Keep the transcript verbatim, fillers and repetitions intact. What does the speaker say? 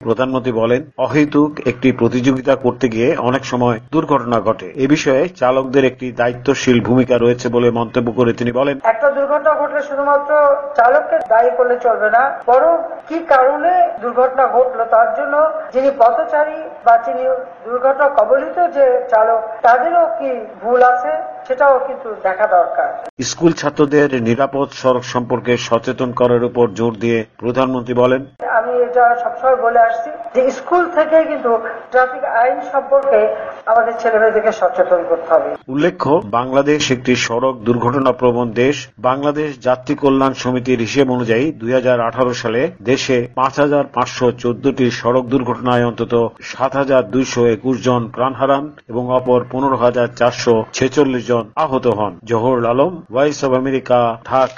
প্রধানমন্ত্রী বলেন, অহেতুক একটি প্রতিযোগিতা করতে গিয়ে অনেক সময় দুর্ঘটনা ঘটে। এ বিষয়ে চালকদের একটি দায়িত্বশীল ভূমিকা রয়েছে বলে মন্তব্য করে তিনি বলেন, একটা দুর্ঘটনা ঘটলে শুধুমাত্র চালককে দায়ী করলে চলবে না, বরং কি কারণে দুর্ঘটনা ঘটলো তার জন্য যিনি পথচারী বা যিনি দুর্ঘটনা কবলিত যে চালক তাদেরও কি ভুল আছে সেটাও কিন্তু দেখা দরকার। স্কুল ছাত্রদের নিরাপদ সড়ক সম্পর্কে সচেতন করার উপর জোর দিয়ে প্রধানমন্ত্রী বলেন, আমি এটা সবসময় বলে আসছি যে স্কুল থেকে কিন্তু ট্রাফিক আইন সম্পর্কে আমাদের ছেলেমেয়েদেরকে সচেতন করতে হবে। উল্লেখ্য, বাংলাদেশ একটি সড়ক দুর্ঘটনা প্রবণ দেশ। বাংলাদেশ যাত্রী কল্যাণ সমিতির হিসেব অনুযায়ী দুই হাজার আঠারো সালে দেশে পাঁচ হাজার পাঁচশো চোদ্দটি সড়ক দুর্ঘটনায় অন্তত সাত হাজার দুইশো একুশ জন প্রাণ হারান এবং অপর পনেরো হাজার চারশো ছেচল্লিশ জন আহত হন। Zahurul Alam, Voice of America, Dhaka.